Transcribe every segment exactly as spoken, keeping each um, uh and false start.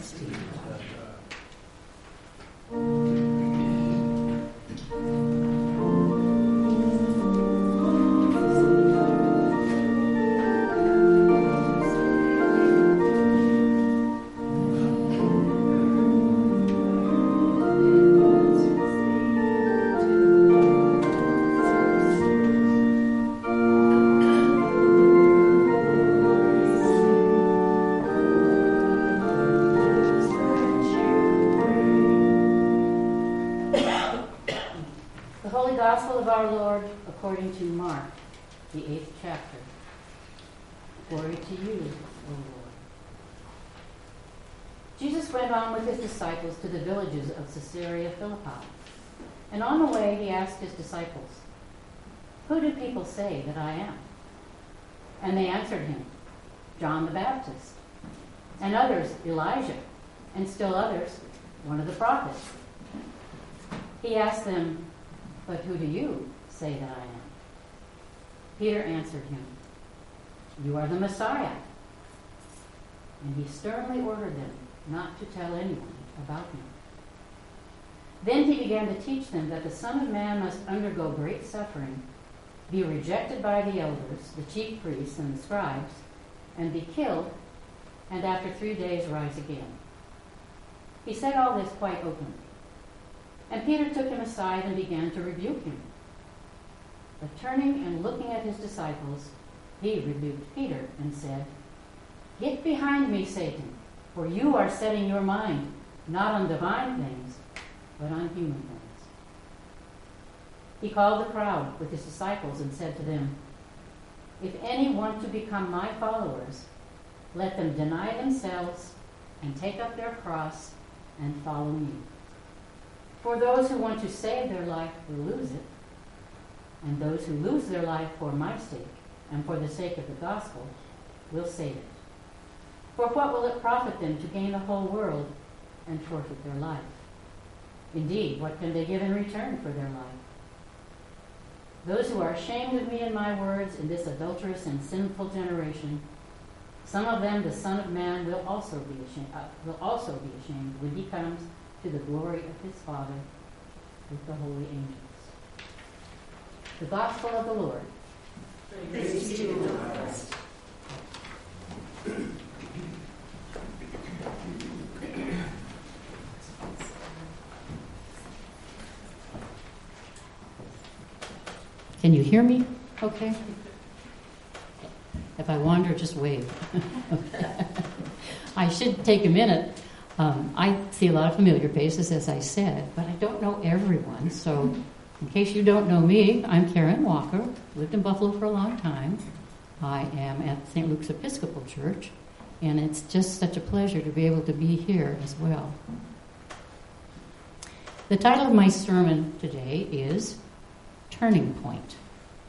sixteen. Gospel of our Lord according to Mark, the eighth chapter. Glory to you, O Lord. Jesus went on with his disciples to the villages of Caesarea Philippi. And on the way he asked his disciples, "Who do people say that I am?" And they answered him, "John the Baptist, and others Elijah, and still others one of the prophets." He asked them, "But who do you say that I am?" Peter answered him, "You are the Messiah." And he sternly ordered them not to tell anyone about him. Then he began to teach them that the Son of Man must undergo great suffering, be rejected by the elders, the chief priests, and the scribes, and be killed, and after three days rise again. He said all this quite openly. And Peter took him aside and began to rebuke him. But turning and looking at his disciples, he rebuked Peter and said, "Get behind me, Satan, for you are setting your mind not on divine things, but on human things." He called the crowd with his disciples and said to them, "If any want to become my followers, let them deny themselves and take up their cross and follow me. For those who want to save their life will lose it, and those who lose their life for my sake and for the sake of the gospel will save it. For what will it profit them to gain the whole world and forfeit their life? Indeed, what can they give in return for their life? Those who are ashamed of me and my words in this adulterous and sinful generation, some of them the Son of Man will also be ashamed, uh, will also be ashamed when he comes to the glory of his Father with the holy angels." The Gospel of the Lord. Praise to you, Lord Christ. Can you hear me? Okay. If I wander, just wave. I should take a minute. Um, I see a lot of familiar faces, as I said, but I don't know everyone. So in case you don't know me, I'm Karen Walker, lived in Buffalo for a long time. I am at Saint Luke's Episcopal Church, and it's just such a pleasure to be able to be here as well. The title of my sermon today is Turning Point.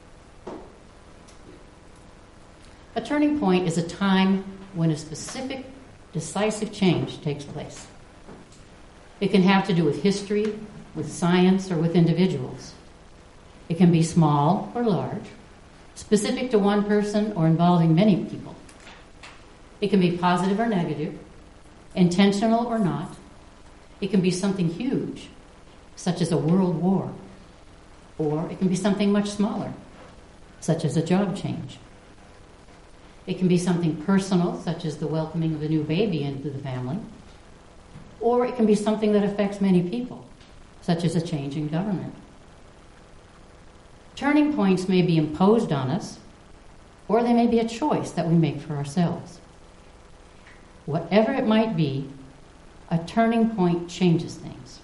A turning point is a time when a specific decisive change takes place. It can have to do with history, with science, or with individuals. It can be small or large, specific to one person or involving many people. It can be positive or negative, intentional or not. It can be something huge, such as a world war, or it can be something much smaller, such as a job change. It can be something personal, such as the welcoming of a new baby into the family, or it can be something that affects many people, such as a change in government. Turning points may be imposed on us, or they may be a choice that we make for ourselves. Whatever it might be, a turning point changes things.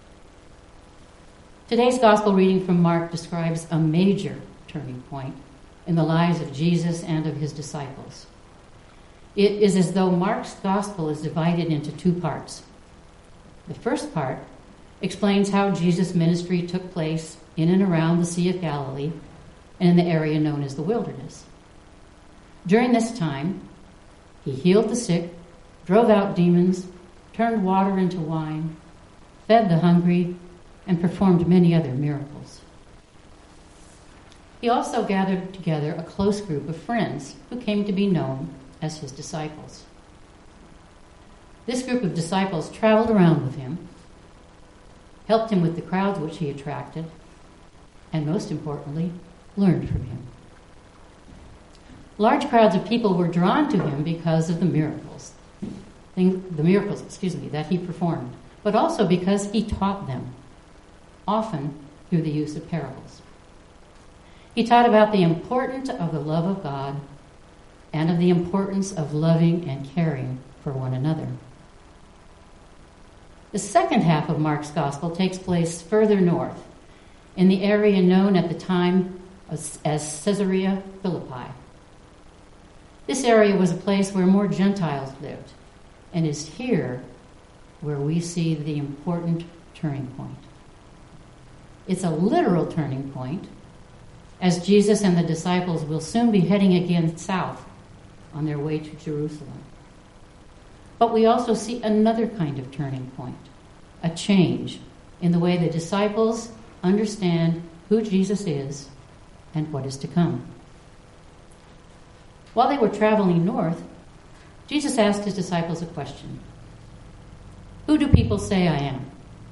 Today's gospel reading from Mark describes a major turning point in the lives of Jesus and of his disciples. It is as though Mark's gospel is divided into two parts. The first part explains how Jesus' ministry took place in and around the Sea of Galilee and in the area known as the wilderness. During this time, he healed the sick, drove out demons, turned water into wine, fed the hungry, and performed many other miracles. He also gathered together a close group of friends who came to be known as his disciples. This group of disciples traveled around with him, helped him with the crowds which he attracted, and most importantly, learned from him. Large crowds of people were drawn to him because of the miracles, the miracles, excuse me, that he performed, but also because he taught them, often through the use of parables. He taught about the importance of the love of God and of the importance of loving and caring for one another. The second half of Mark's gospel takes place further north, in the area known at the time as, as Caesarea Philippi. This area was a place where more Gentiles lived, and is here where we see the important turning point. It's a literal turning point, as Jesus and the disciples will soon be heading again south on their way to Jerusalem. But we also see another kind of turning point, a change in the way the disciples understand who Jesus is and what is to come. While they were traveling north, Jesus asked his disciples a question. Who do people say I am?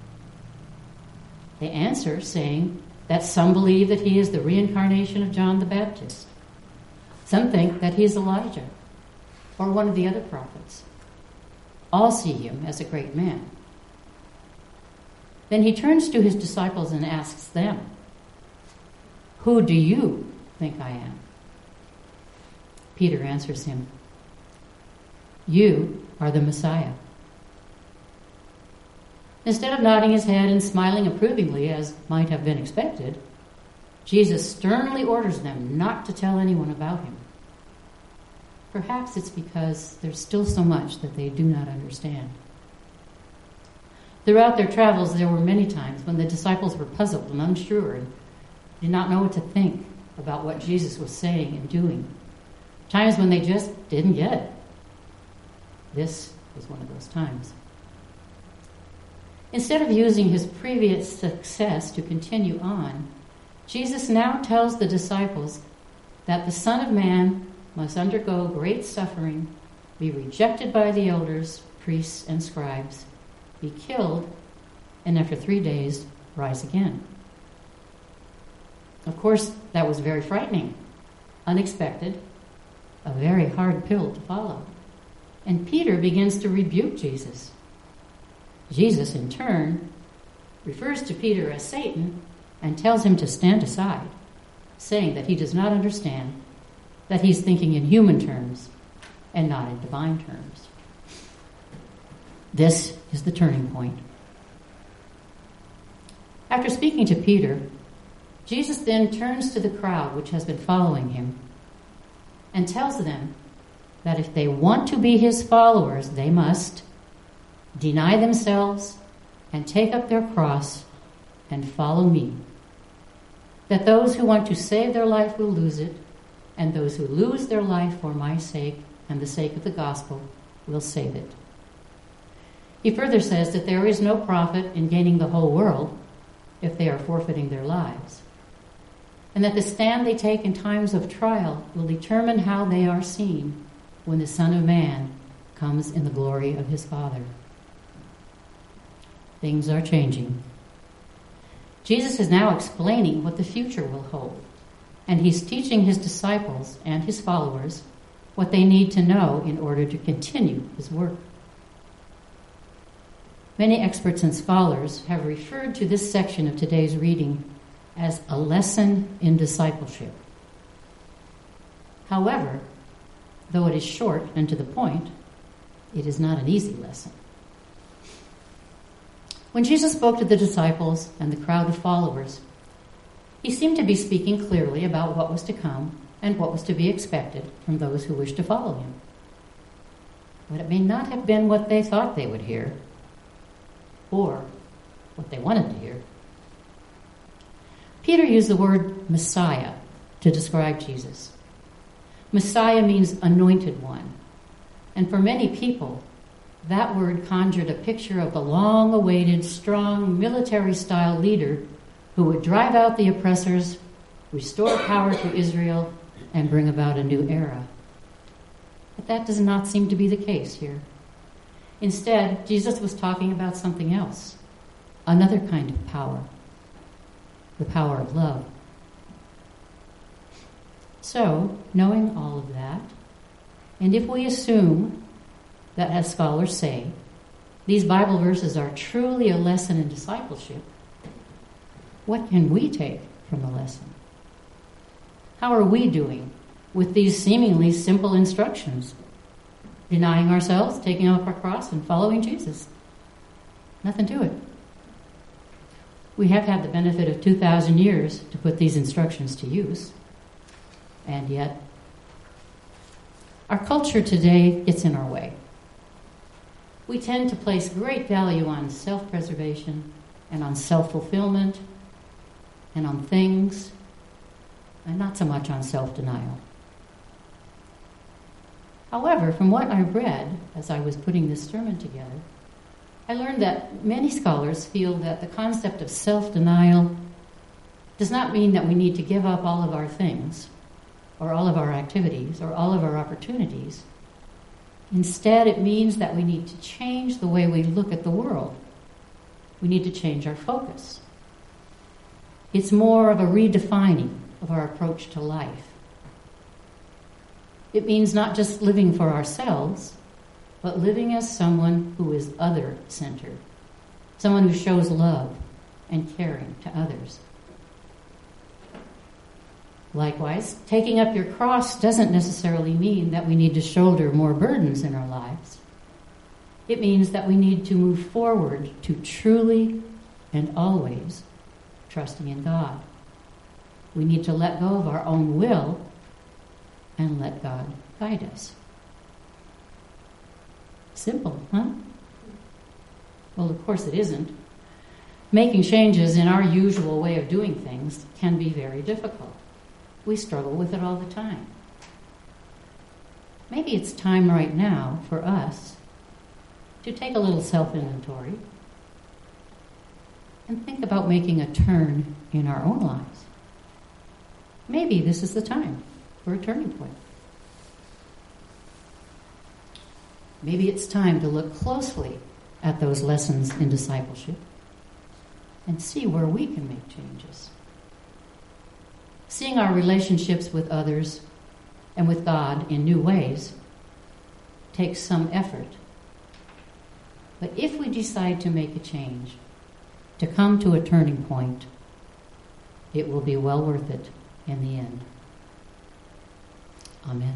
They answer saying that some believe that he is the reincarnation of John the Baptist. Some think that he is Elijah or one of the other prophets. All see him as a great man. Then he turns to his disciples and asks them, who do you think I am? Peter answers him, you are the Messiah. Instead of nodding his head and smiling approvingly, as might have been expected, Jesus sternly orders them not to tell anyone about him. Perhaps it's because there's still so much that they do not understand. Throughout their travels, there were many times when the disciples were puzzled and unsure and did not know what to think about what Jesus was saying and doing. Times when they just didn't get it. This was one of those times. Instead of using his previous success to continue on, Jesus now tells the disciples that the Son of Man must undergo great suffering, be rejected by the elders, priests, and scribes, be killed, and after three days rise again. Of course, that was very frightening, unexpected, a very hard pill to follow. And Peter begins to rebuke Jesus. Jesus, in turn, refers to Peter as Satan and tells him to stand aside, saying that he does not understand, that he's thinking in human terms and not in divine terms. This is the turning point. After speaking to Peter, Jesus then turns to the crowd which has been following him and tells them that if they want to be his followers, they must deny themselves and take up their cross and follow me. That those who want to save their life will lose it, and those who lose their life for my sake and the sake of the gospel will save it. He further says that there is no profit in gaining the whole world if they are forfeiting their lives, and that the stand they take in times of trial will determine how they are seen when the Son of Man comes in the glory of his Father. Things are changing. Jesus is now explaining what the future will hold, and he's teaching his disciples and his followers what they need to know in order to continue his work. Many experts and scholars have referred to this section of today's reading as a lesson in discipleship. However, though it is short and to the point, it is not an easy lesson. When Jesus spoke to the disciples and the crowd of followers, he seemed to be speaking clearly about what was to come and what was to be expected from those who wished to follow him. But it may not have been what they thought they would hear, or what they wanted to hear. Peter used the word Messiah to describe Jesus. Messiah means anointed one. And for many people, that word conjured a picture of the long-awaited, strong, military-style leader who would drive out the oppressors, restore power to Israel, and bring about a new era. But that does not seem to be the case here. Instead, Jesus was talking about something else, another kind of power, the power of love. So, knowing all of that, and if we assume that, as scholars say, these Bible verses are truly a lesson in discipleship, what can we take from the lesson? How are we doing with these seemingly simple instructions? Denying ourselves, taking up our cross, and following Jesus. Nothing to it. We have had the benefit of two thousand years to put these instructions to use. And yet, our culture today gets in our way. We tend to place great value on self-preservation and on self-fulfillment and on things, and not so much on self-denial. However, from what I read as I was putting this sermon together, I learned that many scholars feel that the concept of self-denial does not mean that we need to give up all of our things, or all of our activities, or all of our opportunities. Instead, it means that we need to change the way we look at the world. We need to change our focus. It's more of a redefining of our approach to life. It means not just living for ourselves, but living as someone who is other-centered, someone who shows love and caring to others. Likewise, taking up your cross doesn't necessarily mean that we need to shoulder more burdens in our lives. It means that we need to move forward to truly and always trusting in God. We need to let go of our own will and let God guide us. Simple, huh? Well, of course it isn't. Making changes in our usual way of doing things can be very difficult. We struggle with it all the time. Maybe it's time right now for us to take a little self-inventory and think about making a turn in our own lives. Maybe this is the time for a turning point. Maybe it's time to look closely at those lessons in discipleship and see where we can make changes. Seeing our relationships with others and with God in new ways takes some effort. But if we decide to make a change, to come to a turning point, it will be well worth it in the end. Amen.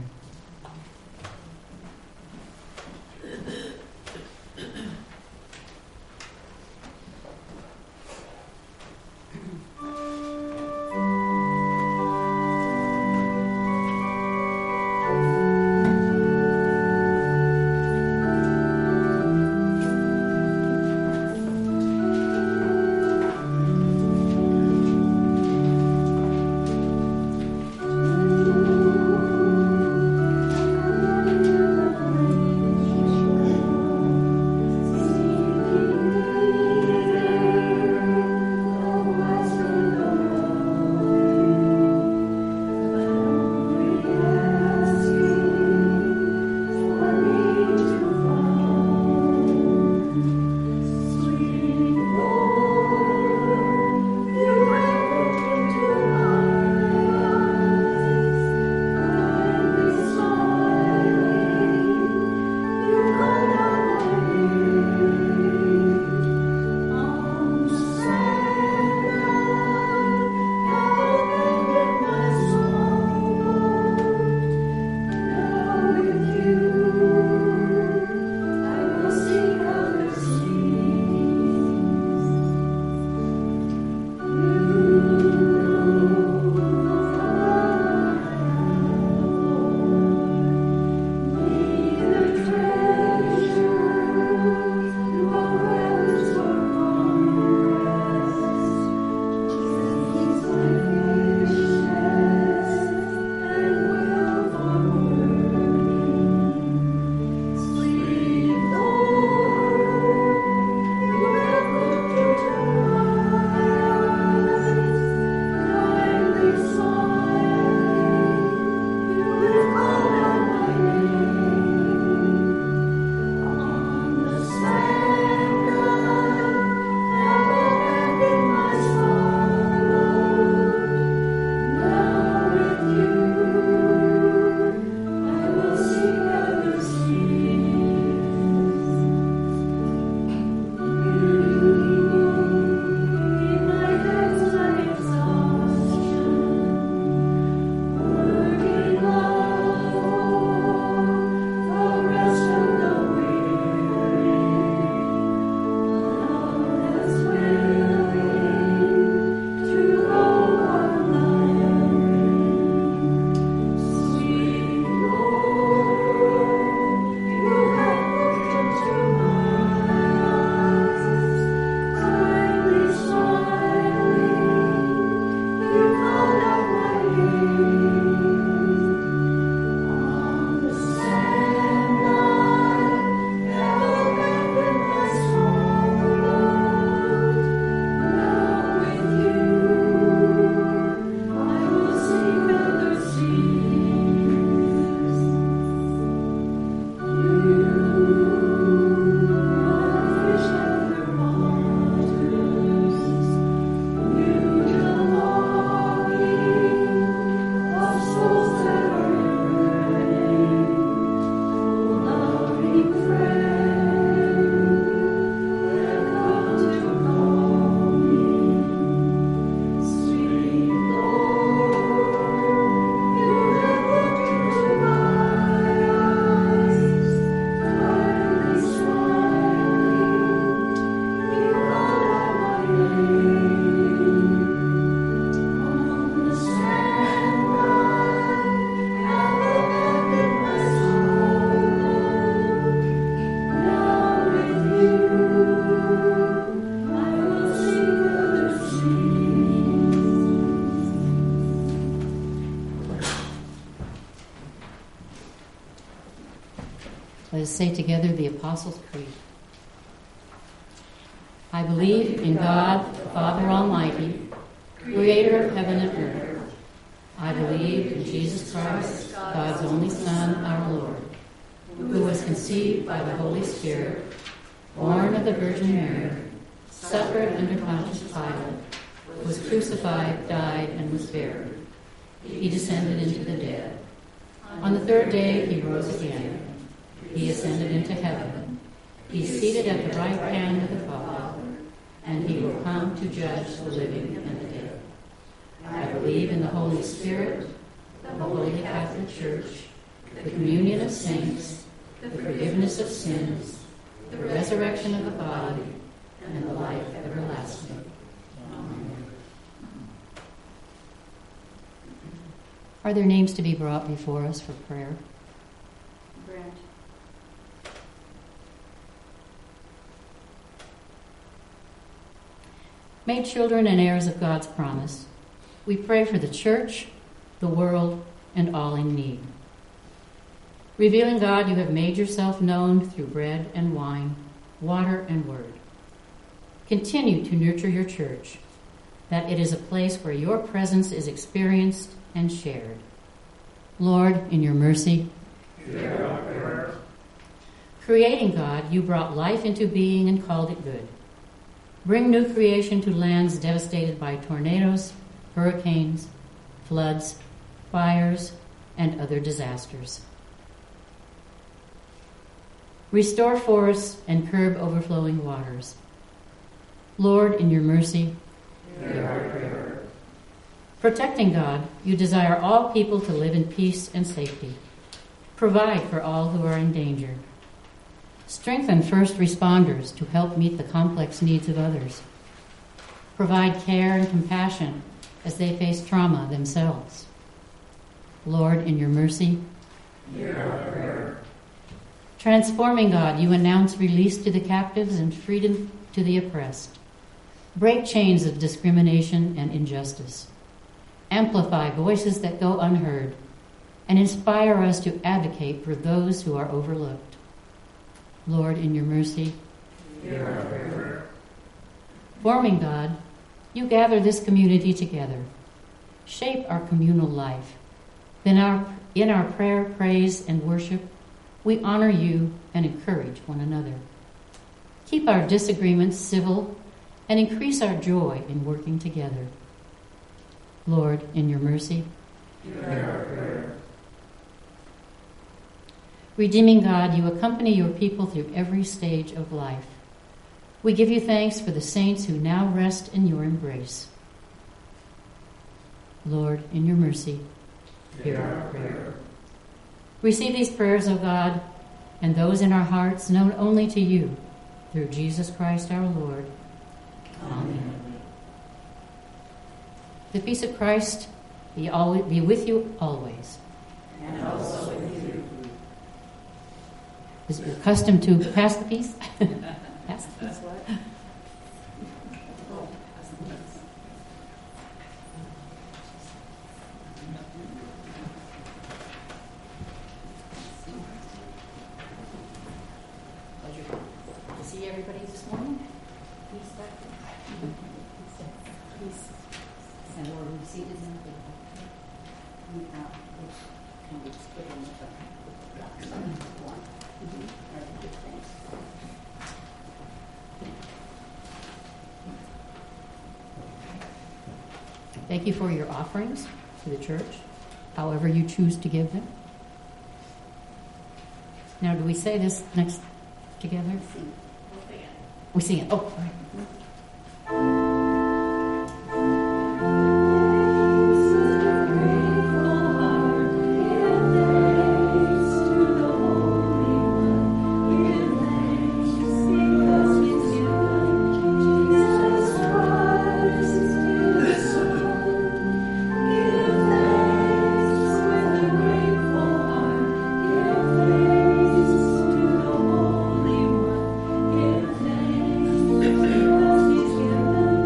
us say together the Apostles' Creed. I believe in God, the Father Almighty, creator of heaven and earth. I believe in Jesus Christ, God's only Son, our Lord, who was conceived by the Holy Spirit, born of the Virgin Mary, suffered under Pontius Pilate, was crucified, died, and was buried. He descended into the dead. On the third day he rose again. He ascended into heaven. He is seated at the right hand of the Father, and he will come to judge the living and the dead. I believe in the Holy Spirit, the Holy Catholic Church, the communion of saints, the forgiveness of sins, the resurrection of the body, and the life everlasting. Amen. Are there names to be brought before us for prayer? Brent. Made children and heirs of God's promise, we pray for the church, the world, and all in need. Revealing God, you have made yourself known through bread and wine, water and word. Continue to nurture your church, that it is a place where your presence is experienced and shared. Lord, in your mercy, hear our prayer. Creating God, you brought life into being and called it good. Bring new creation to lands devastated by tornadoes, hurricanes, floods, fires, and other disasters. Restore forests and curb overflowing waters. Lord, in your mercy, hear our prayer. Protecting God, you desire all people to live in peace and safety. Provide for all who are in danger. Strengthen first responders to help meet the complex needs of others. Provide care and compassion as they face trauma themselves. Lord, in your mercy, hear our prayer. Transforming God, you announce release to the captives and freedom to the oppressed. Break chains of discrimination and injustice. Amplify voices that go unheard, and inspire us to advocate for those who are overlooked. Lord, in your mercy, hear our prayer. Forming God, you gather this community together. Shape our communal life. Then our, in our prayer, praise, and worship, we honor you and encourage one another. Keep our disagreements civil and increase our joy in working together. Lord, in your mercy, hear our prayer. Redeeming God, you accompany your people through every stage of life. We give you thanks for the saints who now rest in your embrace. Lord, in your mercy, hear our prayer. Receive these prayers, O God, and those in our hearts known only to you, through Jesus Christ our Lord. Amen. The peace of Christ be, always, be with you always. And also with you. Is it your custom to pass the peace? Pass the peace. What? Pleasure to see everybody this morning. Peace back. Peace. And we're seated in the table. Can we split in the blocks? One. Thank you for your offerings to the church, however you choose to give them. Now, do we say this next together? We sing it. Oh, all right. Give thanks with a grateful heart. Give thanks.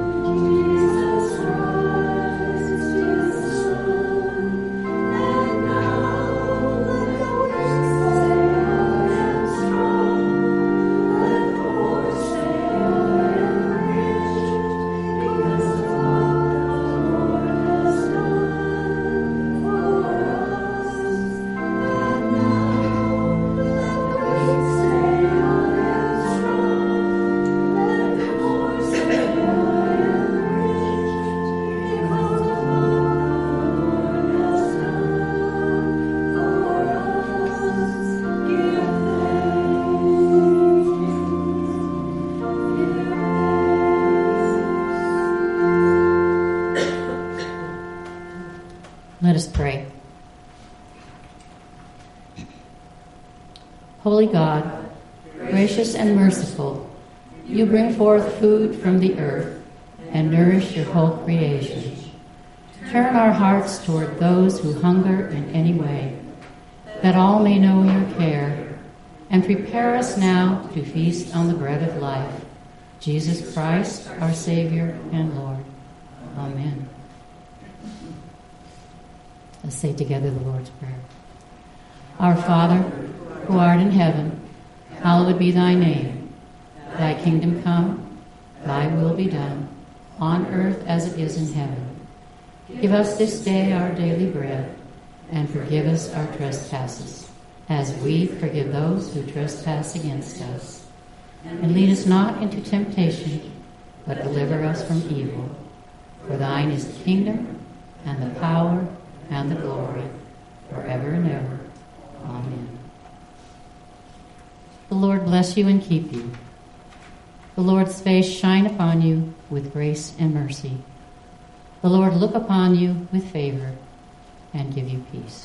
us pray. Holy God, gracious and merciful, you bring forth food from the earth and nourish your whole creation. Turn our hearts toward those who hunger in any way, that all may know your care, and prepare us now to feast on the bread of life, Jesus Christ, our Savior and Lord. Amen. Let's say together the Lord's Prayer. Our Father, who art in heaven, hallowed be thy name. Thy kingdom come, thy will be done, on earth as it is in heaven. Give us this day our daily bread, and forgive us our trespasses, as we forgive those who trespass against us. And lead us not into temptation, but deliver us from evil. For thine is the kingdom, and the power, and the glory, forever and ever. Amen. The Lord bless you and keep you. The Lord's face shine upon you with grace and mercy. The Lord look upon you with favor and give you peace.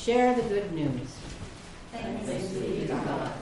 share the good news. Thanks be to God.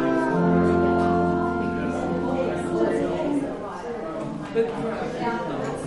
Good.